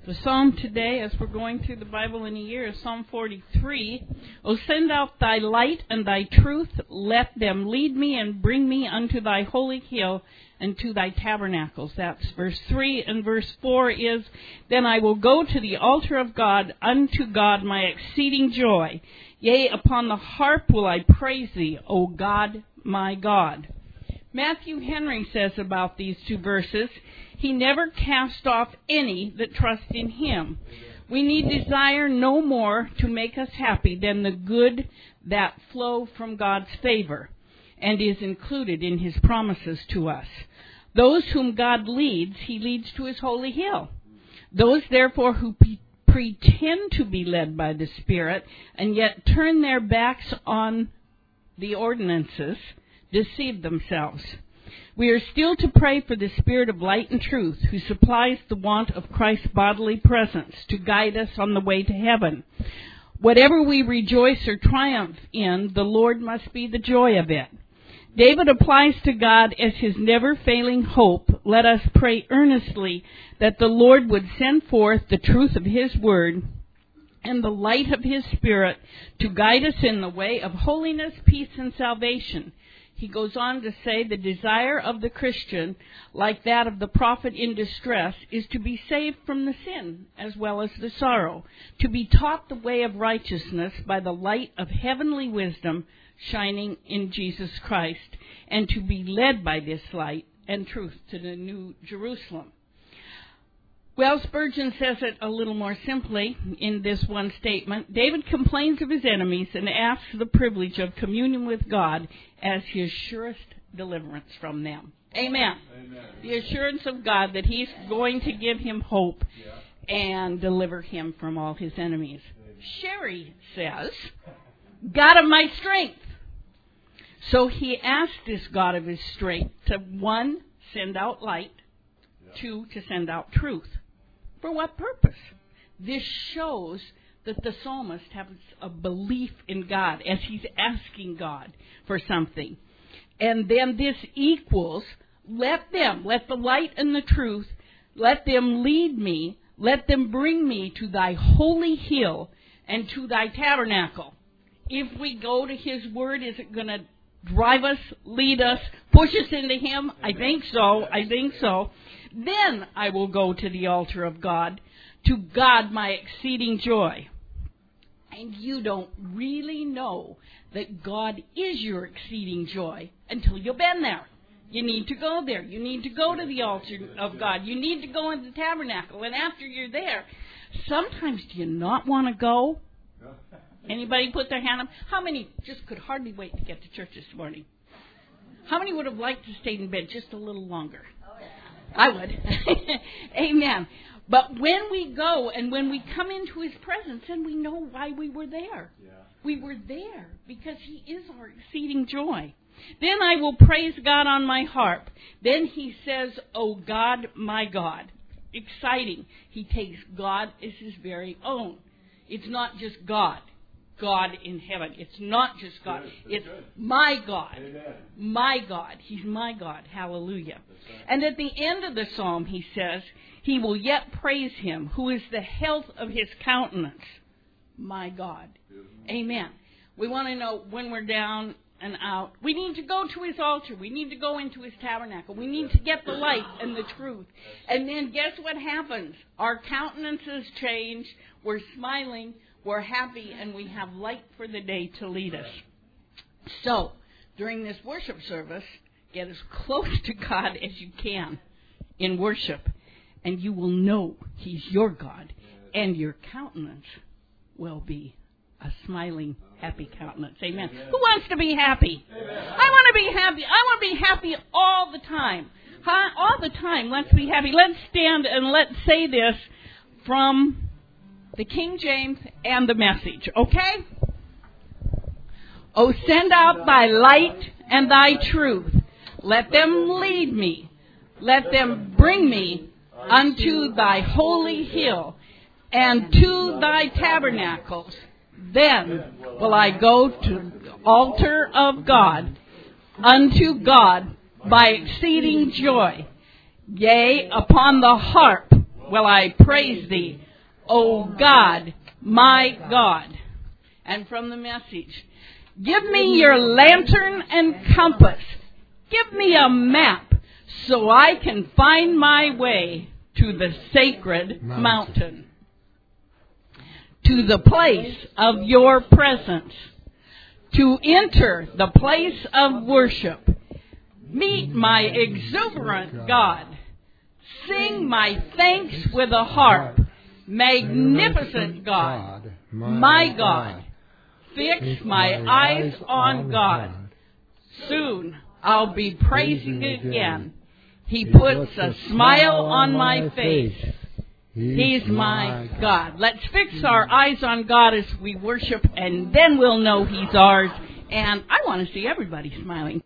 The psalm today, as we're going through the Bible in a year, is Psalm 43. O send out thy light and thy truth. Let them lead me and bring me unto thy holy hill and to thy tabernacles. That's verse 3. And verse 4 is, Then I will go to the altar of God, unto God my exceeding joy. Yea, upon the harp will I praise thee, O God, my God. Matthew Henry says about these two verses, He never cast off any that trust in Him. We need desire no more to make us happy than the good that flow from God's favor and is included in His promises to us. Those whom God leads, He leads to His holy hill. Those, therefore, who pretend to be led by the Spirit and yet turn their backs on the ordinances deceive themselves. We are still to pray for the Spirit of light and truth, who supplies the want of Christ's bodily presence to guide us on the way to heaven. Whatever we rejoice or triumph in, the Lord must be the joy of it. David applies to God as his never-failing hope. Let us pray earnestly that the Lord would send forth the truth of His word and the light of His Spirit to guide us in the way of holiness, peace, and salvation. He goes on to say the desire of the Christian, like that of the prophet in distress, is to be saved from the sin as well as the sorrow, to be taught the way of righteousness by the light of heavenly wisdom shining in Jesus Christ, and to be led by this light and truth to the New Jerusalem. Well, Spurgeon says it a little more simply in this one statement. David complains of his enemies and asks the privilege of communion with God as his surest deliverance from them. Amen. Amen. The assurance of God that He's going to give him hope and deliver him from all his enemies. Sherry says, God of my strength. So he asked this God of his strength to, 1, send out light, 2, to send out truth. For what purpose? This shows that the psalmist has a belief in God as he's asking God for something. And then this equals, let the light and the truth, let them lead me, let them bring me to thy holy hill and to thy tabernacle. If we go to His word, is it going to drive us, lead us, push us into Him? I think so. Then I will go to the altar of God, to God my exceeding joy. And you don't really know that God is your exceeding joy until you've been there. You need to go there. You need to go to the altar of God. You need to go into the tabernacle. And after you're there, sometimes do you not want to go? Anybody put their hand up? How many just could hardly wait to get to church this morning? How many would have liked to stay in bed just a little longer? I would. Amen. But when we go and when we come into His presence, then we know why we were there. Yeah. We were there because He is our exceeding joy. Then I will praise God on my harp. Then he says, O God, my God. Exciting. He takes God as His very own. It's not just God in heaven. It's not just God. It's my God. Amen. My God. He's my God. Hallelujah. Right. And at the end of the psalm, he says, He will yet praise Him, who is the health of His countenance. My God. Amen. We want to know when we're down and out. We need to go to His altar. We need to go into His tabernacle. We need to get the light and the truth. And then guess what happens? Our countenances change. We're smiling. We're happy, and we have light for the day to lead us. So, during this worship service, get as close to God as you can in worship, and you will know He's your God, and your countenance will be a smiling, happy countenance. Amen. Who wants to be happy? I want to be happy. I want to be happy all the time. All the time. Let's be happy. Let's stand and let's say this from the King James and the Message, okay? O send out thy light and thy truth. Let them lead me. Let them bring me unto thy holy hill and to thy tabernacles. Then will I go to the altar of God, unto God by exceeding joy. Yea, upon the harp will I praise thee, O God, my God. And from the Message, give me your lantern and compass. Give me a map so I can find my way to the sacred mountain, to the place of your presence, to enter the place of worship. Meet my exuberant God. Sing my thanks with a harp. Magnificent God, my God. Fix my eyes on God. Soon I'll be praising again. He puts a smile on my face. He's my God. Let's fix our eyes on God as we worship, and then we'll know He's ours. And I want to see everybody smiling.